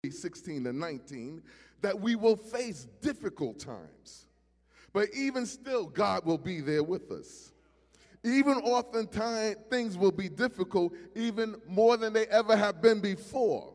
16 and 19, that we will face difficult times. But even still, God will be there with us. Even oftentimes, things will be difficult, even more than they ever have been before.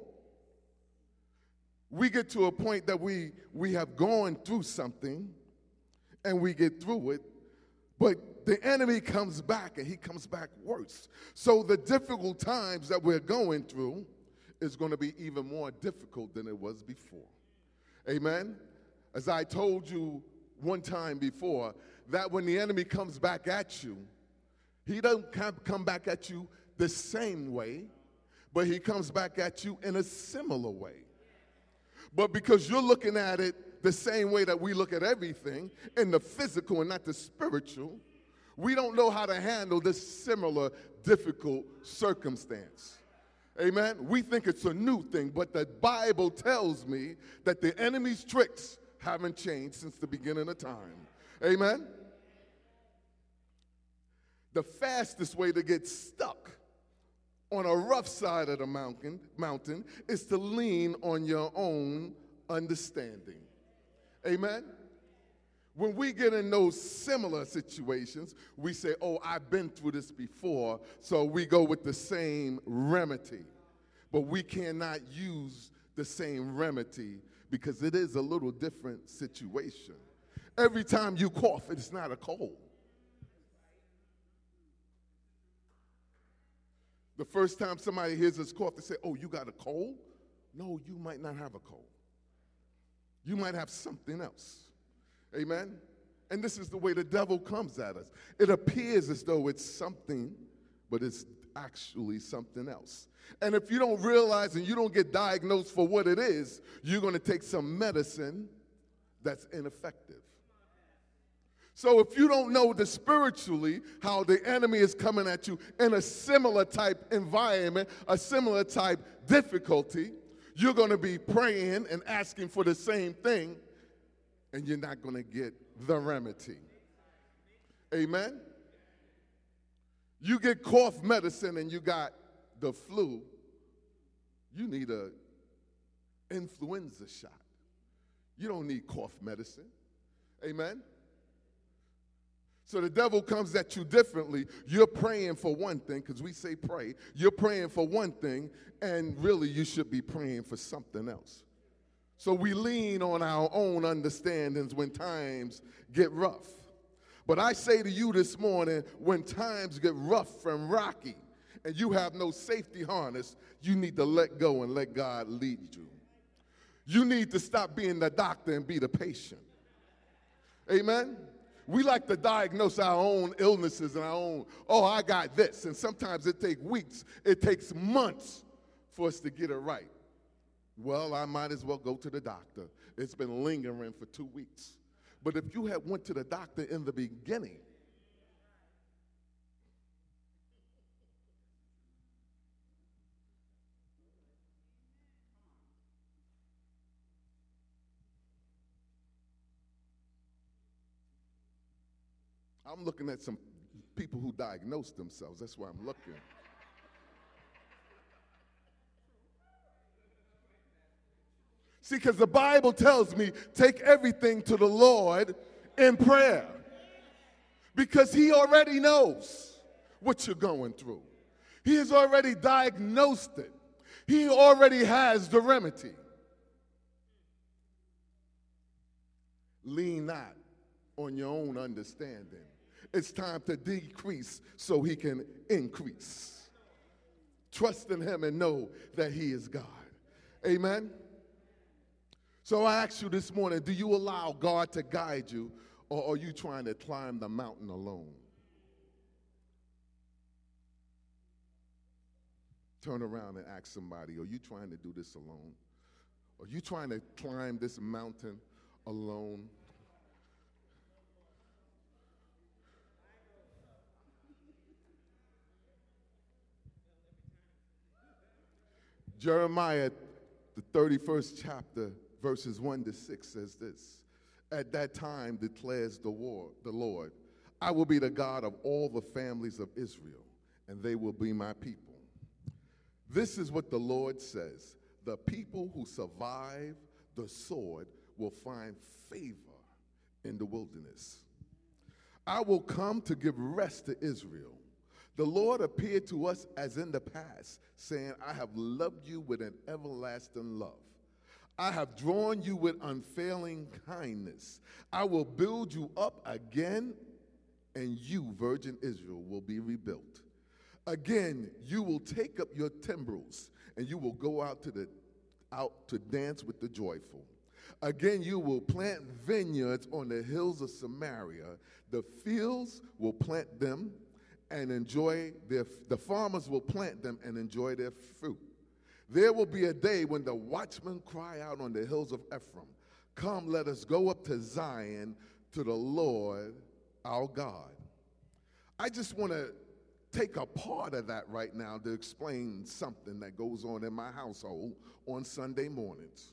We get to a point that we have gone through something, and we get through it, but the enemy comes back, and he comes back worse. So the difficult times that we're going through is going to be even more difficult than it was before. Amen? As I told you one time before, that when the enemy comes back at you, he doesn't come back at you the same way, but he comes back at you in a similar way. But because you're looking at it the same way that we look at everything, in the physical and not the spiritual, we don't know how to handle this similar difficult circumstance. Amen? We think it's a new thing, but the Bible tells me that the enemy's tricks haven't changed since the beginning of time. Amen? The fastest way to get stuck on a rough side of the mountain is to lean on your own understanding. Amen? When we get in those similar situations, we say, oh, I've been through this before, so we go with the same remedy. But we cannot use the same remedy because it is a little different situation. Every time you cough, it's not a cold. The first time somebody hears us cough, they say, oh, you got a cold? No, you might not have a cold. You might have something else. Amen? And this is the way the devil comes at us. It appears as though it's something, but it's actually something else. And if you don't realize and you don't get diagnosed for what it is, you're going to take some medicine that's ineffective. So if you don't know the spiritually how the enemy is coming at you in a similar type environment, a similar type difficulty, you're going to be praying and asking for the same thing, and you're not going to get the remedy. Amen? You get cough medicine and you got the flu, you need an influenza shot. You don't need cough medicine. Amen? So the devil comes at you differently. You're praying for one thing, because we say pray. You're praying for one thing, and really you should be praying for something else. So we lean on our own understandings when times get rough. But I say to you this morning, when times get rough and rocky, and you have no safety harness, you need to let go and let God lead you. You need to stop being the doctor and be the patient. Amen? We like to diagnose our own illnesses and our own, oh, I got this. And sometimes it takes weeks, it takes months for us to get it right. Well, I might as well go to the doctor. It's been lingering for 2 weeks. But if you had went to the doctor in the beginning, I'm looking at some people who diagnosed themselves. That's why I'm looking. See, because the Bible tells me, take everything to the Lord in prayer. Because he already knows what you're going through. He has already diagnosed it. He already has the remedy. Lean not on your own understanding. It's time to decrease so he can increase. Trust in him and know that he is God. Amen? So I ask you this morning, do you allow God to guide you, or are you trying to climb the mountain alone? Turn around and ask somebody, are you trying to do this alone? Are you trying to climb this mountain alone? Jeremiah, the 31st chapter, verses 1 to 6 says this. At that time declares the Lord, I will be the God of all the families of Israel, and they will be my people. This is what the Lord says. The people who survive the sword will find favor in the wilderness. I will come to give rest to Israel. The Lord appeared to us as in the past, saying, I have loved you with an everlasting love. I have drawn you with unfailing kindness. I will build you up again, and you, virgin Israel, will be rebuilt. Again, you will take up your timbrels, and you will go out to dance with the joyful. Again, you will plant vineyards on the hills of Samaria. The fields will plant them and enjoy the farmers will plant them and enjoy their fruit. There will be a day when the watchmen cry out on the hills of Ephraim, come, let us go up to Zion, to the Lord our God. I just want to take a part of that right now to explain something that goes on in my household on Sunday mornings.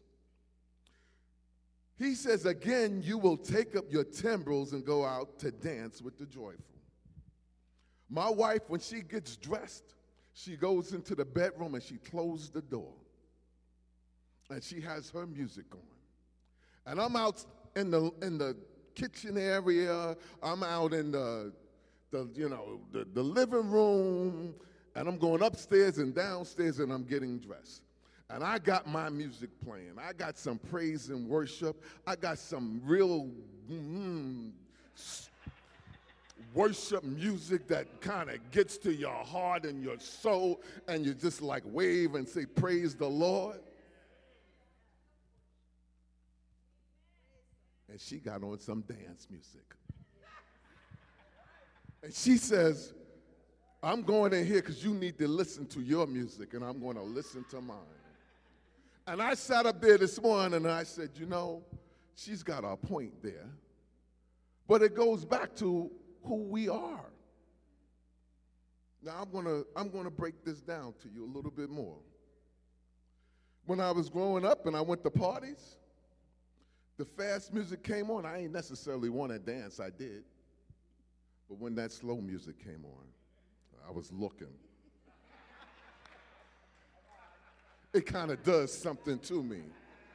He says, again, you will take up your timbrels and go out to dance with the joyful. My wife, when she gets dressed, she goes into the bedroom and she closes the door. And she has her music on. And I'm out in the kitchen area. I'm out in the living room. And I'm going upstairs and downstairs and I'm getting dressed. And I got my music playing. I got some praise and worship. I got some real worship music that kind of gets to your heart and your soul, and you just like wave and say, praise the Lord. And she got on some dance music. And she says, I'm going in here because you need to listen to your music, and I'm going to listen to mine. And I sat up there this morning and I said, she's got a point there. But it goes back to who we are. Now I'm gonna break this down to you a little bit more. When I was growing up and I went to parties, the fast music came on. I ain't necessarily want to dance, I did. But when that slow music came on, I was looking. It kind of does something to me.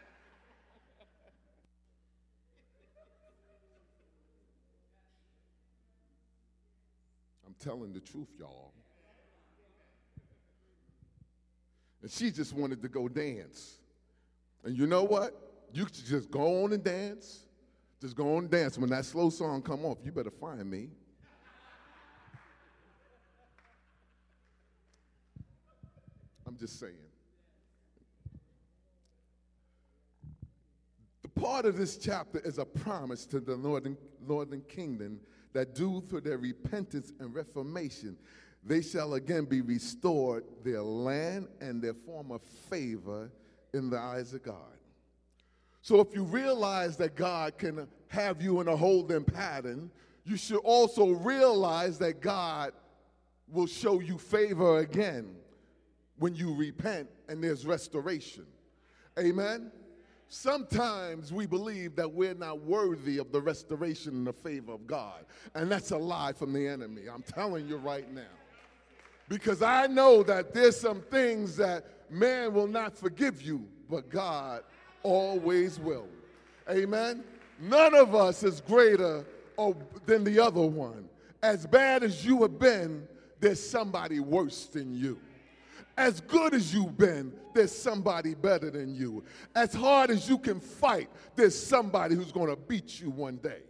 I'm telling the truth, y'all. And she just wanted to go dance. And you know what? You could just go on and dance. Just go on and dance. When that slow song come off, you better find me. I'm just saying. Part of this chapter is a promise to the northern kingdom that due to their repentance and reformation, they shall again be restored their land and their former favor in the eyes of God. So if you realize that God can have you in a holding pattern, you should also realize that God will show you favor again when you repent and there's restoration. Amen? Sometimes we believe that we're not worthy of the restoration and the favor of God. And that's a lie from the enemy. I'm telling you right now. Because I know that there's some things that man will not forgive you, but God always will. Amen? None of us is greater than the other one. As bad as you have been, there's somebody worse than you. As good as you've been, there's somebody better than you. As hard as you can fight, there's somebody who's going to beat you one day.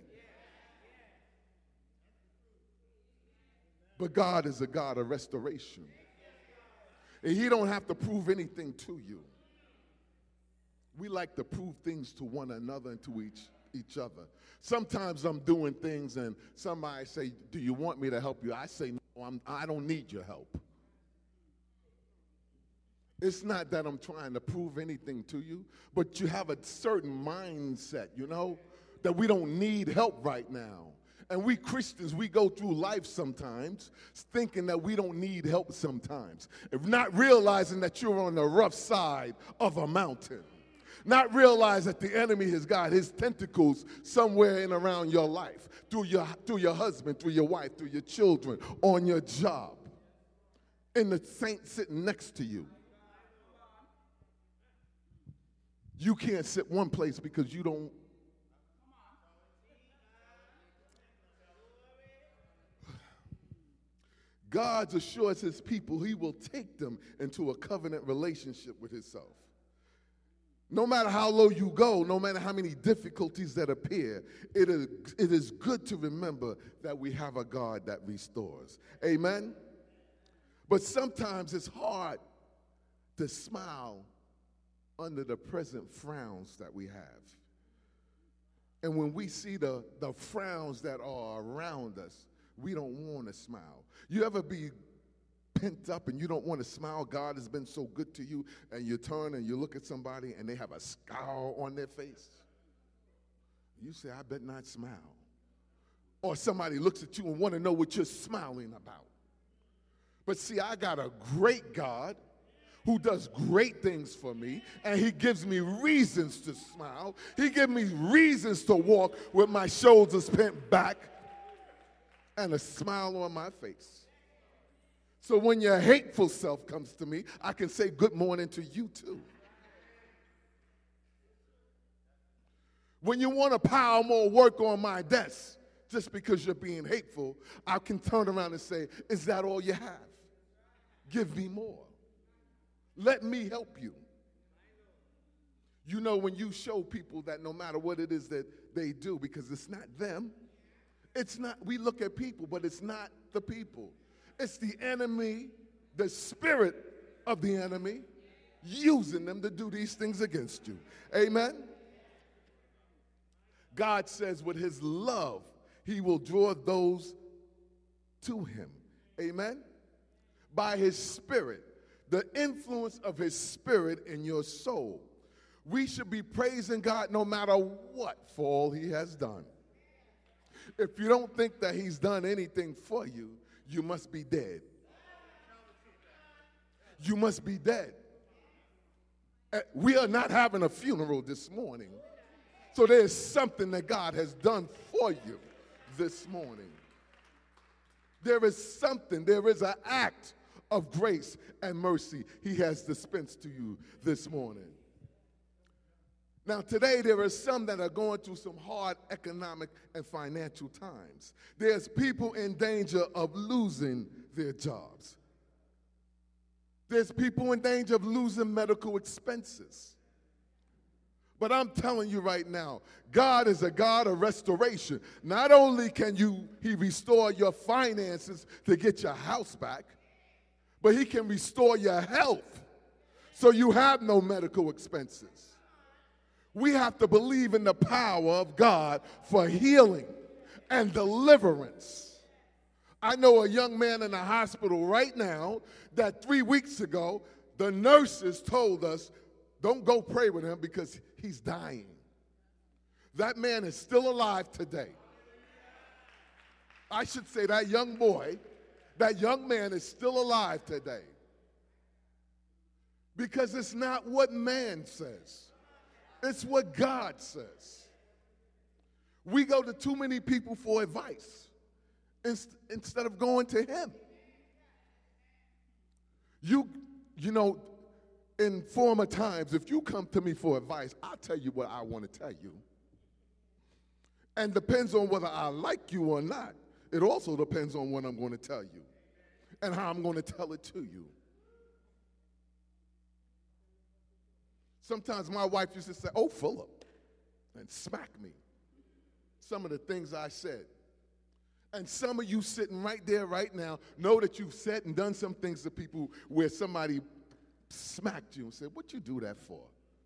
But God is a God of restoration. And he don't have to prove anything to you. We like to prove things to one another and to each other. Sometimes I'm doing things and somebody say, do you want me to help you? I say, no, I don't need your help. It's not that I'm trying to prove anything to you, but you have a certain mindset, that we don't need help right now. And we Christians, we go through life sometimes thinking that we don't need help sometimes. If not realizing that you're on the rough side of a mountain. Not realize that the enemy has got his tentacles somewhere in around your life, through your husband, through your wife, through your children, on your job, in the saint sitting next to you. You can't sit one place because you don't. God assures his people he will take them into a covenant relationship with himself. No matter how low you go, no matter how many difficulties that appear, it is good to remember that we have a God that restores. Amen? But sometimes it's hard to smile under the present frowns that we have. And when we see the frowns that are around us, we don't want to smile. You ever be pent up and you don't want to smile? God has been so good to you, and you turn and you look at somebody and they have a scowl on their face. You say, I bet not smile. Or somebody looks at you and want to know what you're smiling about. But see, I got a great God who does great things for me, and he gives me reasons to smile. He gives me reasons to walk with my shoulders bent back and a smile on my face. So when your hateful self comes to me, I can say good morning to you too. When you want to pile more work on my desk just because you're being hateful, I can turn around and say, is that all you have? Give me more. Let me help you. You know, when you show people that no matter what it is that they do, because it's not them, it's not, we look at people, but it's not the people. It's the enemy, the spirit of the enemy, using them to do these things against you. Amen? God says with his love, he will draw those to him. Amen? By his spirit, the influence of his spirit in your soul. We should be praising God no matter what for all he has done. If you don't think that he's done anything for you, you must be dead. You must be dead. We are not having a funeral this morning. So there's something that God has done for you this morning. There is something, there is an act of grace and mercy he has dispensed to you this morning. Now, today, there are some that are going through some hard economic and financial times. There's people in danger of losing their jobs. There's people in danger of losing medical expenses. But I'm telling you right now, God is a God of restoration. Not only can he restore your finances to get your house back, but he can restore your health so you have no medical expenses. We have to believe in the power of God for healing and deliverance. I know a young man in the hospital right now that 3 weeks ago, the nurses told us, don't go pray with him because he's dying. That man is still alive today. I should say that young boy, that young man is still alive today. Because it's not what man says. It's what God says. We go to too many people for advice instead of going to him. You know, in former times, if you come to me for advice, I'll tell you what I want to tell you. And depends on whether I like you or not. It also depends on what I'm going to tell you and how I'm going to tell it to you. Sometimes my wife used to say, oh, Philip, and smack me. Some of the things I said. And some of you sitting right there right now know that you've said and done some things to people where somebody smacked you and said, what you do that for?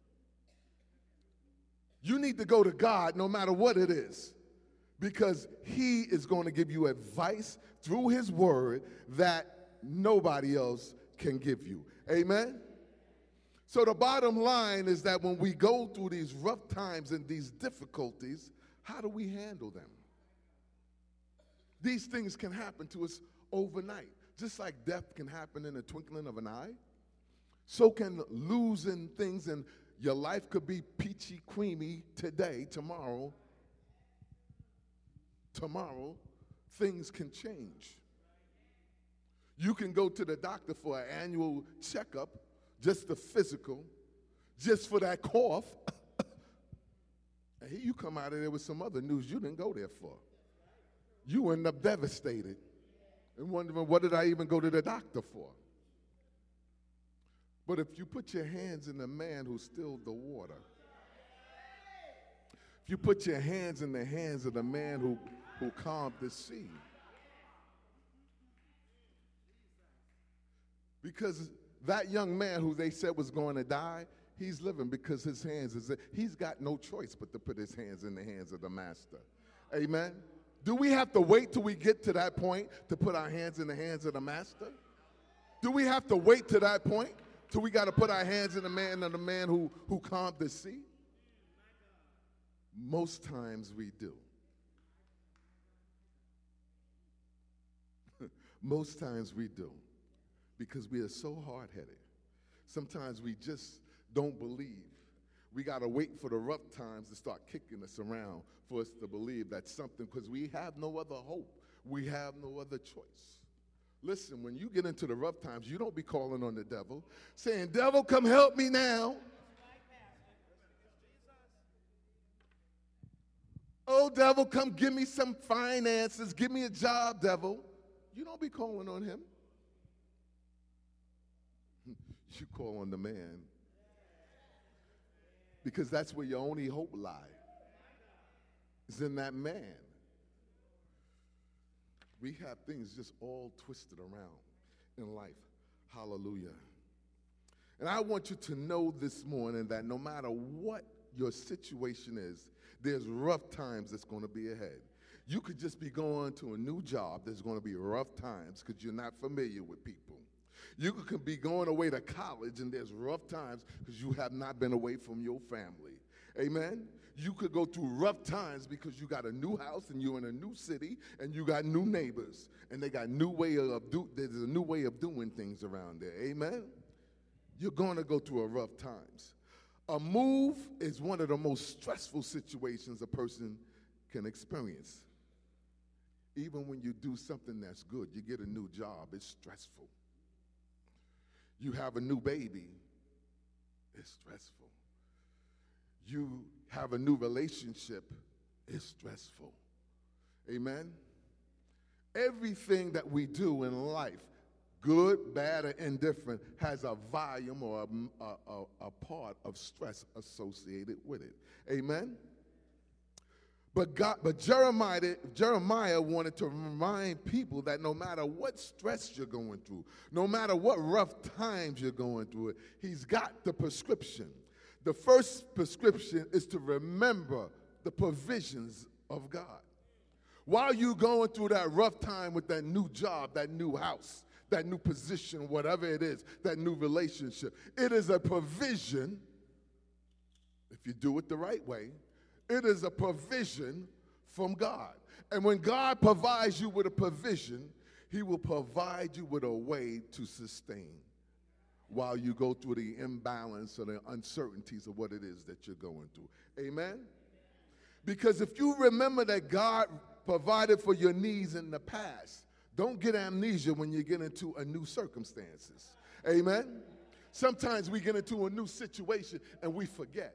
You need to go to God no matter what it is, because he is going to give you advice through his word that nobody else can give you. Amen? So the bottom line is that when we go through these rough times and these difficulties, how do we handle them? These things can happen to us overnight. Just like death can happen in the twinkling of an eye, so can losing things, and your life could be peachy creamy today. Tomorrow, things can change. You can go to the doctor for an annual checkup, just the physical, just for that cough. And here you come out of there with some other news you didn't go there for. You end up devastated and wondering, what did I even go to the doctor for? But if you put your hands in the man who stilled the water, if you put your hands in the hands of the man who calmed the sea, because that young man who they said was going to die, he's living because his hands he's got no choice but to put his hands in the hands of the master. Amen? Do we have to wait till we get to that point to put our hands in the hands of the master? Do we have to wait to that point till we got to put our hands in the man who calmed the sea? Most times we do. Most times we do. Because we are so hard-headed. Sometimes we just don't believe. We got to wait for the rough times to start kicking us around for us to believe that something, because we have no other hope. We have no other choice. Listen, when you get into the rough times, you don't be calling on the devil, saying, devil, come help me now. Oh, devil, come give me some finances. Give me a job, devil. You don't be calling on him. You call on the man, because that's where your only hope lies, is in that man. We have things just all twisted around in life. Hallelujah. And I want you to know this morning that no matter what your situation is, there's rough times that's going to be ahead. You could just be going to a new job. There's going to be rough times because you're not familiar with people. You could be going away to college, and there's rough times because you have not been away from your family. Amen? You could go through rough times because you got a new house and you're in a new city and you got new neighbors and they got there's a new way of doing things around there. Amen? You're going to go through a rough times. A move is one of the most stressful situations a person can experience. Even when you do something that's good, you get a new job, it's stressful. You have a new baby, it's stressful. You have a new relationship, it's stressful. Amen? Everything that we do in life, good, bad, or indifferent, has a volume or a part of stress associated with it. Amen? But Jeremiah wanted to remind people that no matter what stress you're going through, no matter what rough times you're going through it, he's got the prescription. The first prescription is to remember the provisions of God. While you're going through that rough time with that new job, that new house, that new position, whatever it is, that new relationship, it is a provision, if you do it the right way. It is a provision from God. And when God provides you with a provision, he will provide you with a way to sustain while you go through the imbalance or the uncertainties of what it is that you're going through. Amen? Because if you remember that God provided for your needs in the past, don't get amnesia when you get into a new circumstances. Amen? Sometimes we get into a new situation and we forget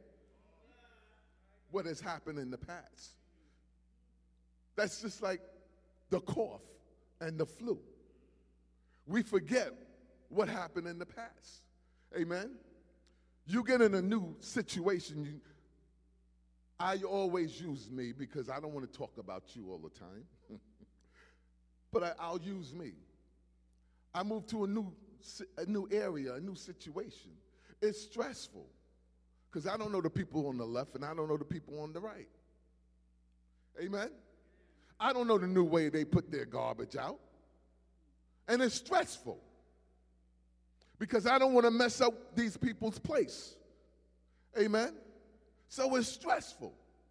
what has happened in the past. That's just like the cough and the flu. We forget what happened in the past. Amen? You get in a new situation, I always use me because I don't want to talk about you all the time. But I'll use me. I moved to a new area, a new situation. It's stressful. Because I don't know the people on the left and I don't know the people on the right. Amen? I don't know the new way they put their garbage out. And it's stressful. Because I don't want to mess up these people's place. Amen? So it's stressful.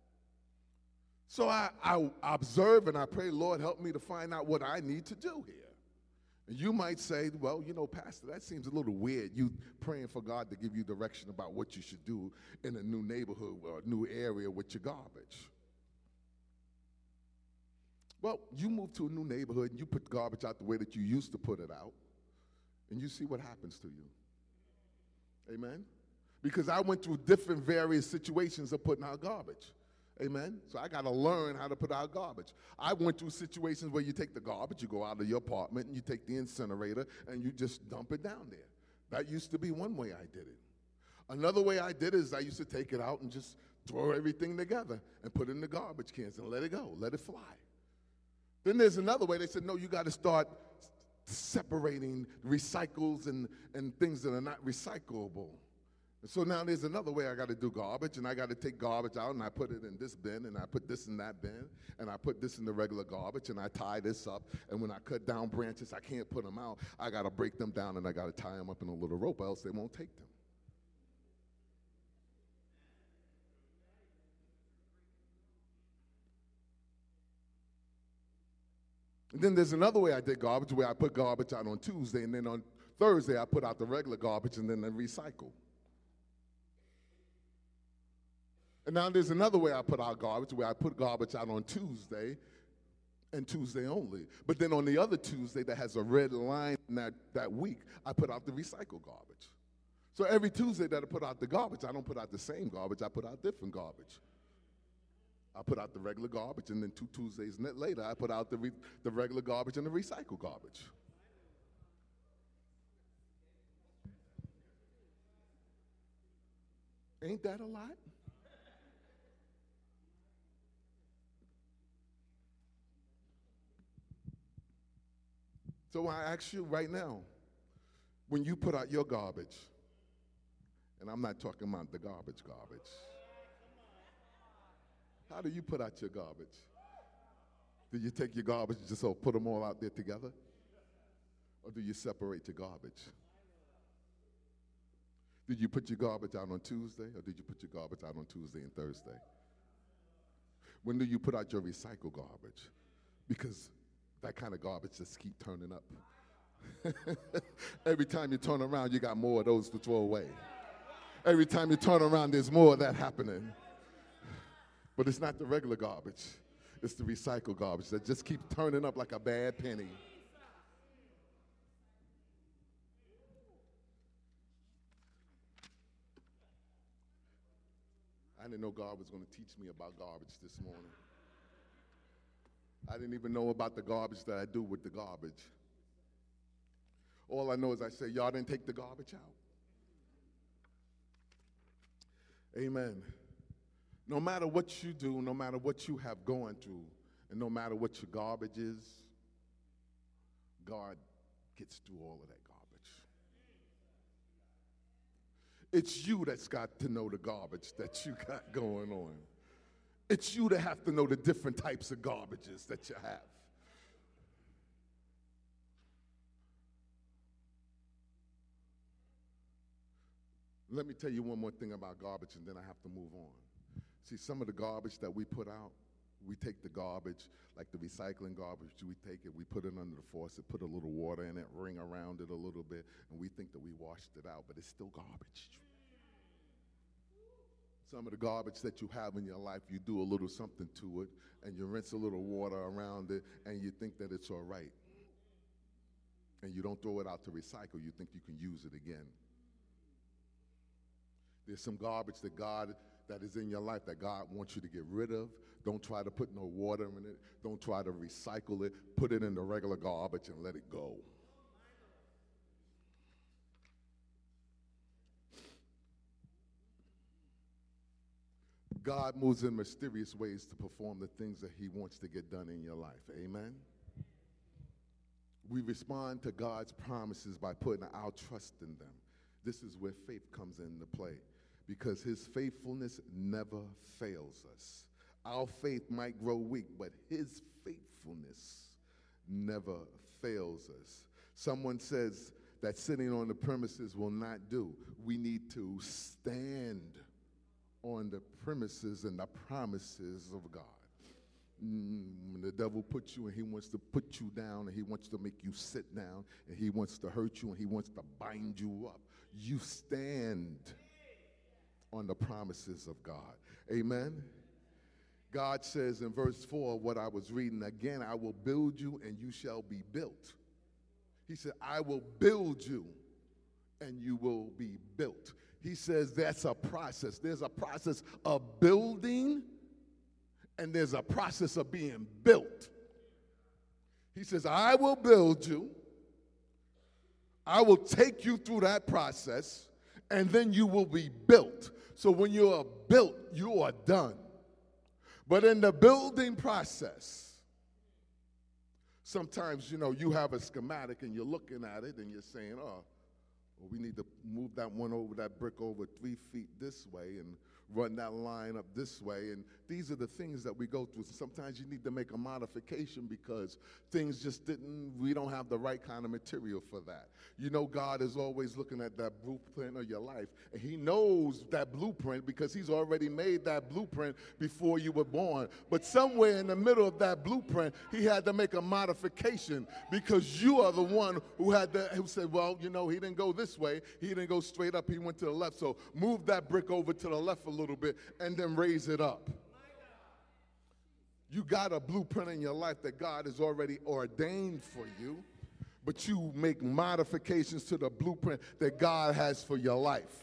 So I observe and I pray, Lord, help me to find out what I need to do here. And you might say, well, you know, Pastor, that seems a little weird, you praying for God to give you direction about what you should do in a new neighborhood or a new area with your garbage. Well, you move to a new neighborhood and you put garbage out the way that you used to put it out, and you see what happens to you. Amen? because I went through different various situations of putting out garbage. Amen? So I got to learn how to put out garbage. I went through situations where you take the garbage, you go out of your apartment, and you take the incinerator, and you just dump it down there. That used to be one way I did it. Another way I did it is I used to take it out and just throw everything together and put it in the garbage cans and let it go, let it fly. Then there's another way. They said, no, you got to start separating recycles and things that are not recyclable. And so now there's another way I got to do garbage, and I got to take garbage out, and I put it in this bin, and I put this in that bin, and I put this in the regular garbage, and I tie this up. And when I cut down branches, I can't put them out. I got to break them down, and I got to tie them up in a little rope, else they won't take them. And then there's another way I did garbage, where I put garbage out on Tuesday, and then on Thursday I put out the regular garbage, and then I recycle. And now there's another way I put out garbage, where I put garbage out on Tuesday and Tuesday only. But then on the other Tuesday that has a red line in that week, I put out the recycled garbage. So every Tuesday that I put out the garbage, I don't put out the same garbage, I put out different garbage. I put out the regular garbage, and then 2 Tuesdays later, I put out the regular garbage and the recycled garbage. Ain't that a lot? So I ask you right now, when you put out your garbage, and I'm not talking about the garbage, how do you put out your garbage? Do you take your garbage and just put them all out there together? Or do you separate your garbage? Did you put your garbage out on Tuesday, or did you put your garbage out on Tuesday and Thursday? When do you put out your recycled garbage? Because that kind of garbage just keep turning up. Every time you turn around, you got more of those to throw away. Every time you turn around, there's more of that happening. But it's not the regular garbage. It's the recycled garbage that just keeps turning up like a bad penny. I didn't know God was going to teach me about garbage this morning. I didn't even know about the garbage that I do with the garbage. All I know is I say, y'all didn't take the garbage out. Amen. No matter what you do, no matter what you have going through, and no matter what your garbage is, God gets through all of that garbage. It's you that's got to know the garbage that you got going on. It's you that have to know the different types of garbages that you have. Let me tell you one more thing about garbage, and then I have to move on. See, some of the garbage that we put out, we take the garbage, like the recycling garbage, we take it, we put it under the faucet, put a little water in it, ring around it a little bit, and we think that we washed it out, but it's still garbage. Some of the garbage that you have in your life, you do a little something to it, and you rinse a little water around it, and you think that it's all right. And you don't throw it out to recycle, you think you can use it again. There's some garbage that is in your life that God wants you to get rid of. Don't try to put no water in it. Don't try to recycle it. Put it in the regular garbage and let it go. God moves in mysterious ways to perform the things that he wants to get done in your life. Amen? We respond to God's promises by putting our trust in them. This is where faith comes into play, because his faithfulness never fails us. Our faith might grow weak, but his faithfulness never fails us. Someone says that sitting on the premises will not do. We need to stand on the premises and the promises of God. When the devil puts you and he wants to put you down and he wants to make you sit down and he wants to hurt you and he wants to bind you up, you stand on the promises of God. Amen? God says in verse 4, what I was reading, again, I will build you and you shall be built. He said, I will build you and you will be built. He says that's a process. There's a process of building, and there's a process of being built. He says, I will build you. I will take you through that process, and then you will be built. So when you are built, you are done. But in the building process, sometimes, you have a schematic and you're looking at it and you're saying, oh, well, we need to move that brick over 3 feet this way and run that line up this way. And these are the things that we go through. Sometimes you need to make a modification because things we don't have the right kind of material for that. God is always looking at that blueprint of your life. And he knows that blueprint because he's already made that blueprint before you were born. But somewhere in the middle of that blueprint, he had to make a modification because you are the one who said, well, he didn't go this way. He didn't go straight up. He went to the left. So move that brick over to the left a little bit and then raise it up. You got a blueprint in your life that God has already ordained for you, but you make modifications to the blueprint that God has for your life.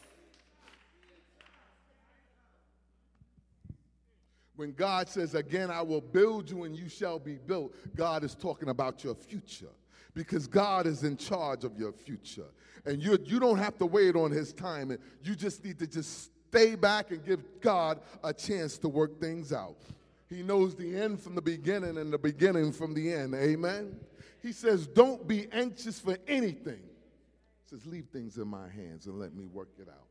When God says, again, I will build you and you shall be built, God is talking about your future because God is in charge of your future. And you don't have to wait on his time. And you just need to stay back and give God a chance to work things out. He knows the end from the beginning and the beginning from the end. Amen? He says, don't be anxious for anything. He says, leave things in my hands and let me work it out.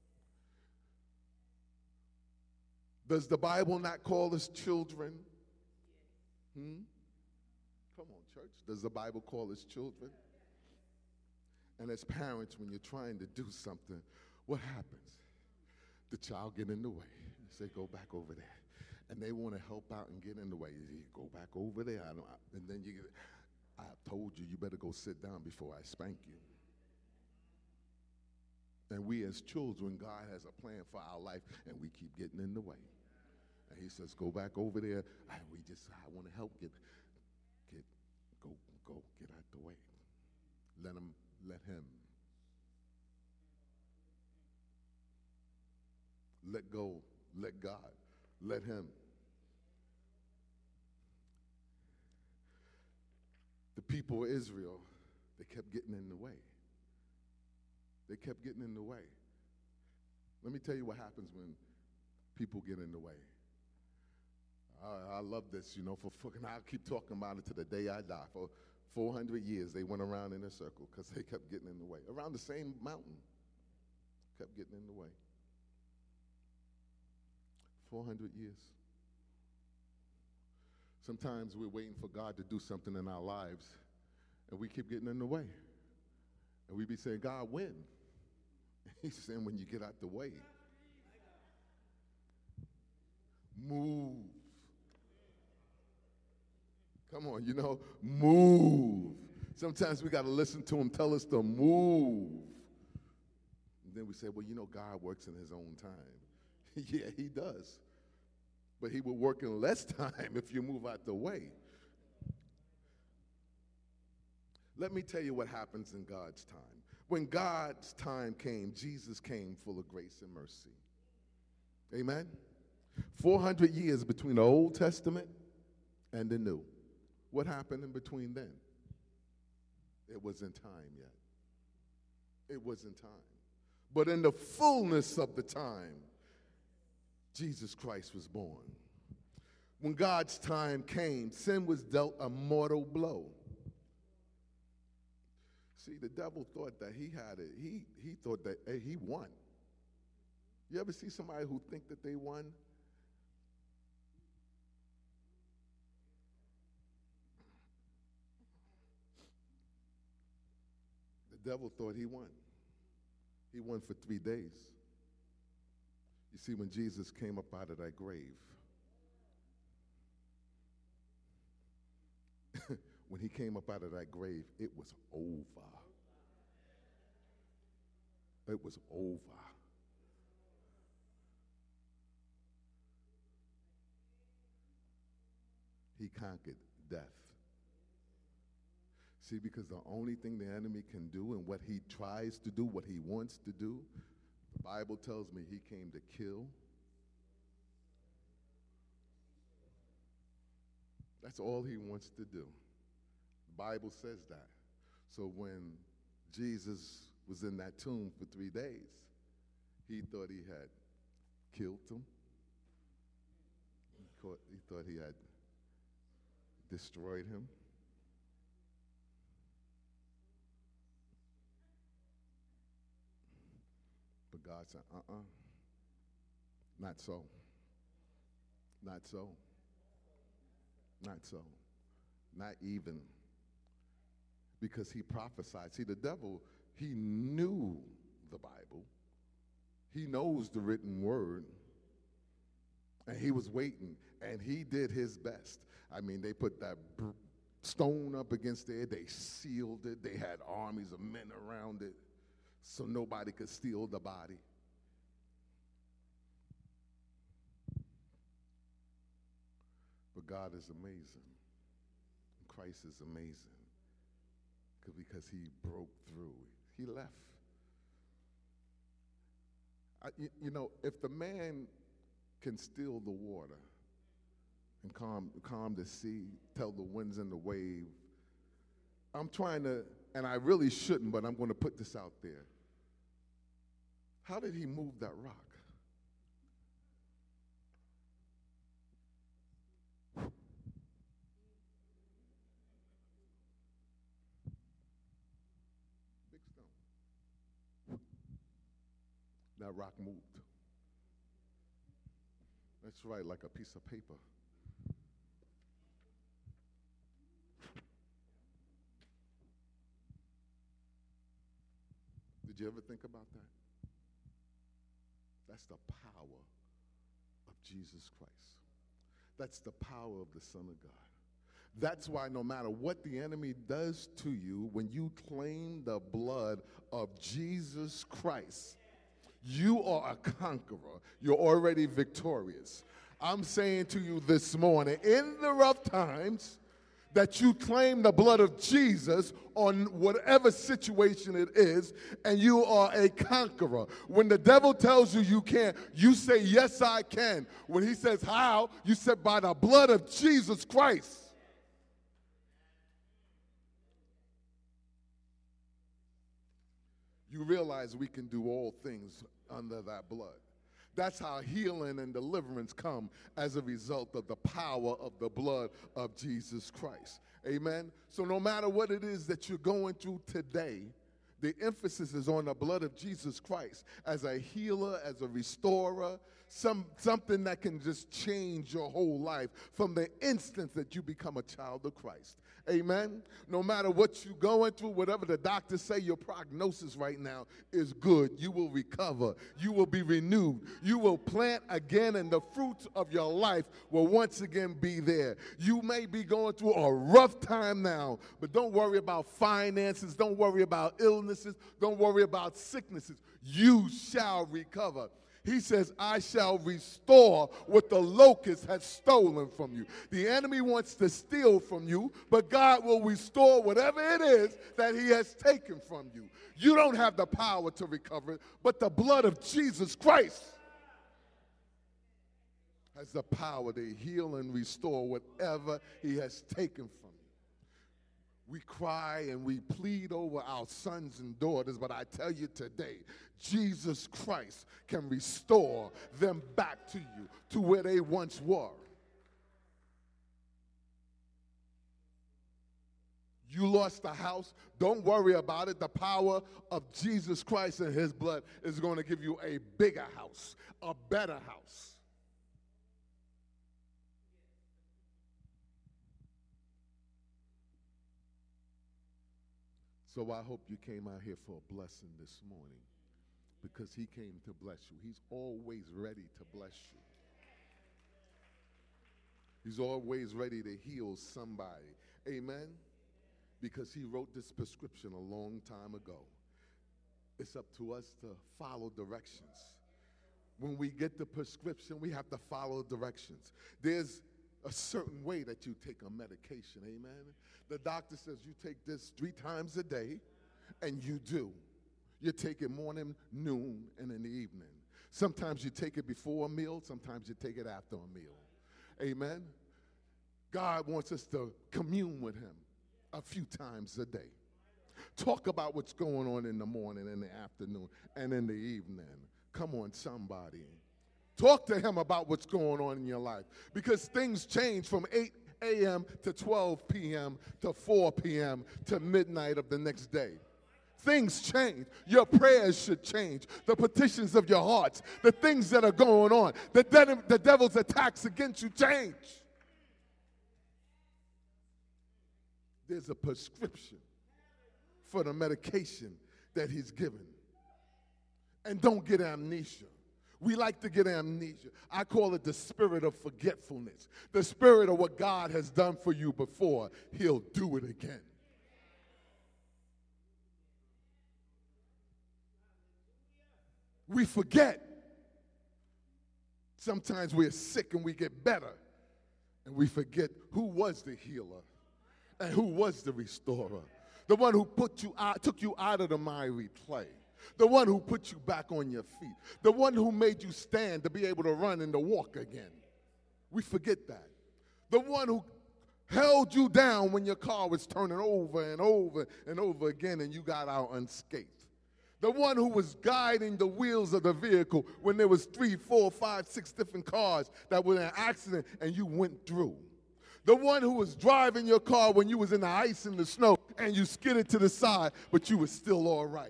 Does the Bible not call us children? Come on, church. Does the Bible call us children? And as parents, when you're trying to do something, what happens? The child get in the way. You say, go back over there. And they want to help out and get in the way. You go back over there. And then I told you, you better go sit down before I spank you. And we as children, God has a plan for our life, and we keep getting in the way. And he says, go back over there. I want to help get out the way. Let him. Let go, let God, let him. The people of Israel, they kept getting in the way. They kept getting in the way. Let me tell you what happens when people get in the way. I love this, and I'll keep talking about it to the day I die. For 400 years, they went around in a circle because they kept getting in the way. Around the same mountain, kept getting in the way. 400 years. Sometimes we're waiting for God to do something in our lives, and we keep getting in the way. And we be saying, God, when? He's saying, when you get out the way. Move. Come on, move. Sometimes we got to listen to him tell us to move. And then we say, well, God works in his own time. Yeah, he does. But he will work in less time if you move out the way. Let me tell you what happens in God's time. When God's time came, Jesus came full of grace and mercy. Amen? 400 years between the Old Testament and the New. What happened in between then? It wasn't time yet. It wasn't time. But in the fullness of the time, Jesus Christ was born. When God's time came, sin was dealt a mortal blow. See, the devil thought that he had it. He thought that he won. You ever see somebody who think that they won? The devil thought he won. He won for 3 days. You see, when Jesus came up out of that grave, when he came up out of that grave, it was over. It was over. He conquered death. See, because the only thing the enemy can do and what he tries to do, what he wants to do, The Bible tells me he came to kill. That's all he wants to do. The Bible says that. So when Jesus was in that tomb for 3 days, he thought he had killed him. He thought he had destroyed him. But God said, not so. Not so. Not so. Not even. Because he prophesied. See, the devil, he knew the Bible. He knows the written word. And he was waiting, and he did his best. I mean, they put that stone up against there. They sealed it. They had armies of men around it so nobody could steal the body. But God is amazing. Christ is amazing because he broke through. He left. You know, if the man can still the water and calm the sea, tell the winds and the wave, I'm trying to, and I really shouldn't, but I'm going to put this out there. How did he move that rock? Big stone. That rock moved. That's right, like a piece of paper. Did you ever think about that? That's the power of Jesus Christ. That's the power of the Son of God. That's why no matter what the enemy does to you, when you claim the blood of Jesus Christ, you are a conqueror. You're already victorious. I'm saying to you this morning, in the rough times, that you claim the blood of Jesus on whatever situation it is, and you are a conqueror. When the devil tells you you can't, you say, yes, I can. When he says, how? You said, by the blood of Jesus Christ. You realize we can do all things under that blood. That's how healing and deliverance come as a result of the power of the blood of Jesus Christ. Amen? So no matter what it is that you're going through today, the emphasis is on the blood of Jesus Christ as a healer, as a restorer, something that can just change your whole life from the instant that you become a child of Christ. Amen? No matter what you're going through, whatever the doctors say, your prognosis right now is good. You will recover. You will be renewed. You will plant again, and the fruits of your life will once again be there. You may be going through a rough time now, but don't worry about finances. Don't worry about illnesses. Don't worry about sicknesses. You shall recover. He says, I shall restore what the locust has stolen from you. The enemy wants to steal from you, but God will restore whatever it is that he has taken from you. You don't have the power to recover it, but the blood of Jesus Christ has the power to heal and restore whatever he has taken from you. We cry and we plead over our sons and daughters, but I tell you today, Jesus Christ can restore them back to you, to where they once were. You lost a house, don't worry about it. The power of Jesus Christ and his blood is going to give you a bigger house, a better house. So I hope you came out here for a blessing this morning, because he came to bless you. He's always ready to bless you. He's always ready to heal somebody. Amen? Because he wrote this prescription a long time ago. It's up to us to follow directions. When we get the prescription, we have to follow directions. There's a certain way that you take a medication, amen? The doctor says you take this 3 times a day, and you do. You take it morning, noon, and in the evening. Sometimes you take it before a meal. Sometimes you take it after a meal. Amen? God wants us to commune with him a few times a day. Talk about what's going on in the morning, in the afternoon, and in the evening. Come on, somebody. Talk to him about what's going on in your life, because things change from 8 a.m. to 12 p.m. to 4 p.m. to midnight of the next day. Things change. Your prayers should change. The petitions of your hearts, the things that are going on, the devil's attacks against you change. There's a prescription for the medication that he's given. And don't get amnesia. We like to get amnesia. I call it the spirit of forgetfulness. The spirit of what God has done for you before. He'll do it again. We forget. Sometimes we're sick and we get better. And we forget who was the healer and who was the restorer. The one who took you out of the miry clay. The one who put you back on your feet. The one who made you stand to be able to run and to walk again. We forget that. The one who held you down when your car was turning over and over and over again and you got out unscathed. The one who was guiding the wheels of the vehicle when there was 3, 4, 5, 6 different cars that were in an accident and you went through. The one who was driving your car when you was in the ice and the snow and you skidded to the side, but you were still all right.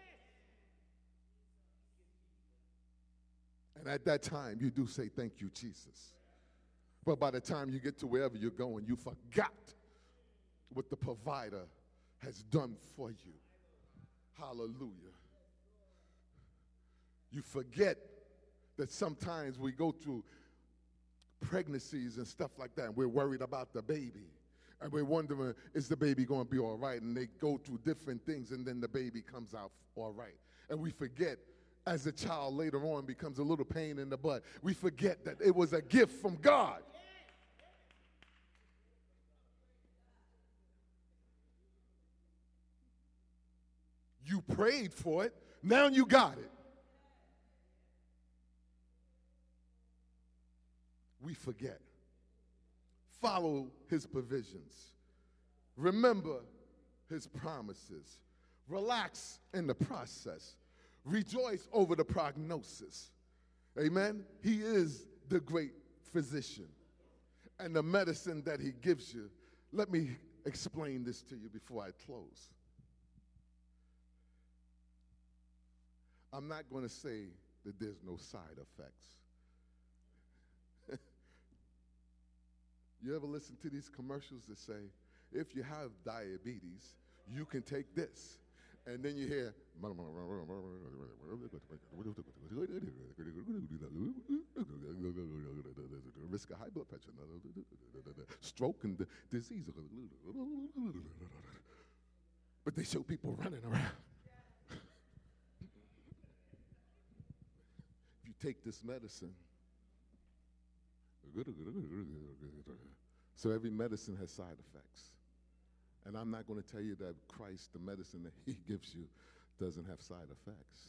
And at that time, you do say, thank you, Jesus. But by the time you get to wherever you're going, you forgot what the provider has done for you. Hallelujah. You forget that sometimes we go through pregnancies and stuff like that, and we're worried about the baby. And we're wondering, is the baby going to be all right? And they go through different things, and then the baby comes out all right. And we forget, as a child later on becomes a little pain in the butt, we forget that it was a gift from God. You prayed for it, now you got it. We forget. Follow his provisions. Remember his promises. Relax in the process. Rejoice over the prognosis. Amen? He is the great physician. And the medicine that he gives you. Let me explain this to you before I close. I'm not going to say that there's no side effects. You ever listen to these commercials that say, if you have diabetes, you can take this. And then you hear, risk of high blood pressure, stroke and disease. But they show people running around. If you take this medicine, so every medicine has side effects. And I'm not going to tell you that Christ, the medicine that he gives you, doesn't have side effects.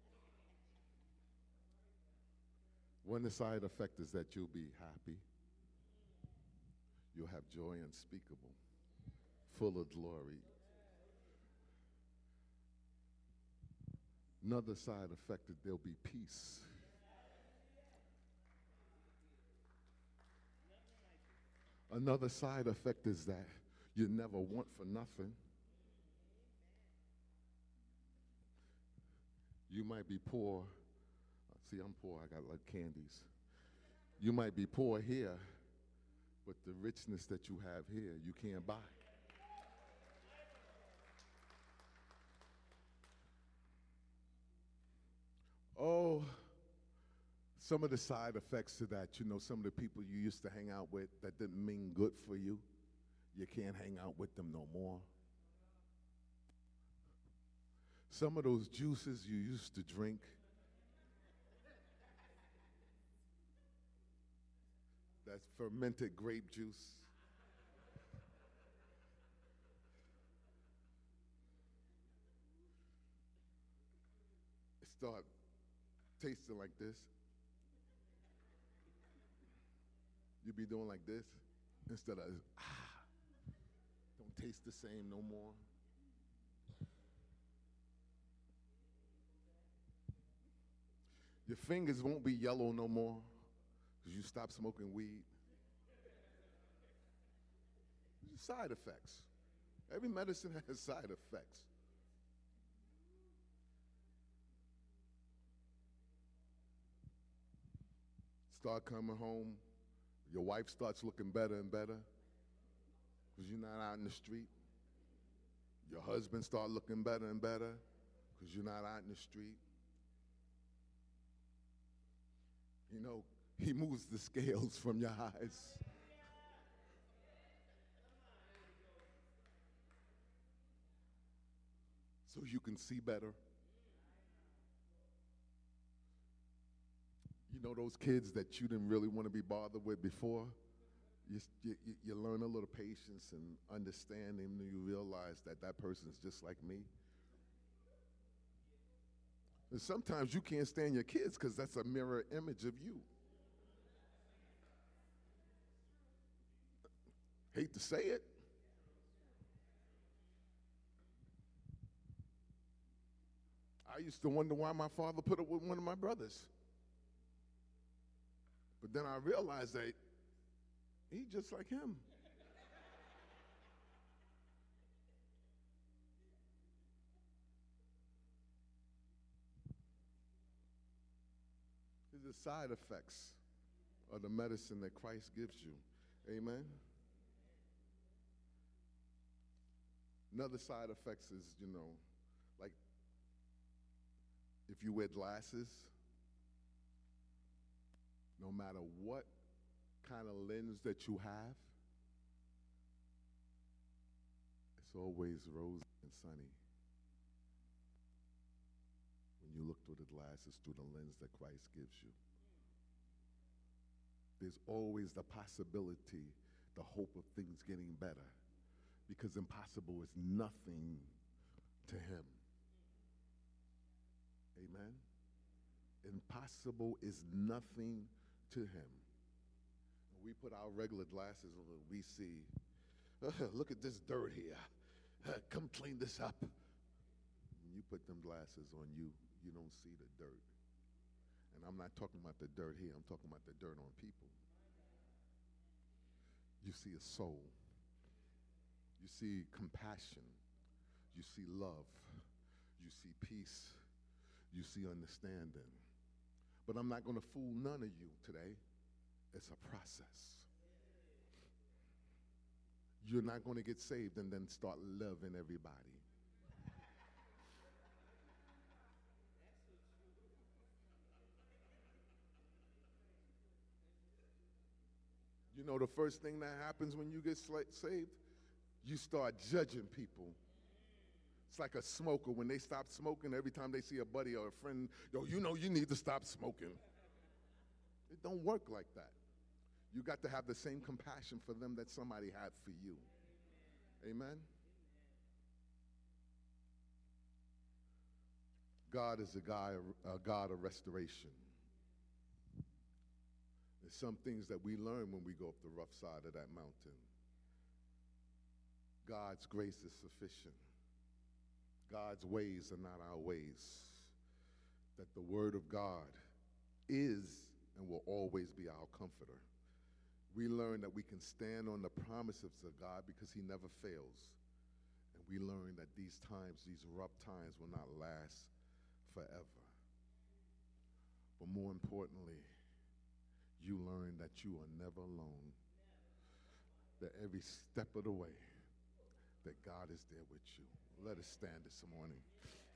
One side effect is that you'll be happy. You'll have joy unspeakable, full of glory. Another side effect is there'll be peace. Another side effect is that you never want for nothing. You might be poor. See, I'm poor. I got like candies. You might be poor here, but the richness that you have here, you can't buy. Oh, some of the side effects to that, some of the people you used to hang out with that didn't mean good for you, you can't hang out with them no more. Some of those juices you used to drink, that's fermented grape juice. start tasting like this. You be doing like this instead of, don't taste the same no more. Your fingers won't be yellow no more because you stop smoking weed. Side effects. Every medicine has side effects. Start coming home, your wife starts looking better and better because you're not out in the street. Your husband starts looking better and better because you're not out in the street. You know, he moves the scales from your eyes. So you can see better. You know those kids that you didn't really want to be bothered with before? You learn a little patience and understanding, and you realize that that person's just like me. And sometimes you can't stand your kids because that's a mirror image of you. Hate to say it. I used to wonder why my father put up with one of my brothers. But then I realized that he's just like him. These are side effects of the medicine that Christ gives you. Amen? Another side effects is, like if you wear glasses, no matter what kind of lens that you have, it's always rosy and sunny when you look through the glasses, through the lens that Christ gives you. There's always the possibility, the hope of things getting better, because impossible is nothing to him. Amen? Impossible is nothing to him. When we put our regular glasses on, we see, look at this dirt here. Come clean this up. When you put them glasses on, you don't see the dirt. And I'm not talking about the dirt here. I'm talking about the dirt on people. You see a soul. You see compassion. You see love. You see peace. You see understanding. But I'm not going to fool none of you today. It's a process. You're not going to get saved and then start loving everybody. You know the first thing that happens when you get saved? You start judging people. It's like a smoker. When they stop smoking, every time they see a buddy or a friend, you need to stop smoking. It don't work like that. You got to have the same compassion for them that somebody had for you. Amen? God is a God of restoration. There's some things that we learn when we go up the rough side of that mountain. God's grace is sufficient. God's ways are not our ways. That the word of God is and will always be our comforter. We learn that we can stand on the promises of God because he never fails. And we learn that these times, these rough times, will not last forever. But more importantly, you learn that you are never alone. That every step of the way, that God is there with you. Let us stand this morning.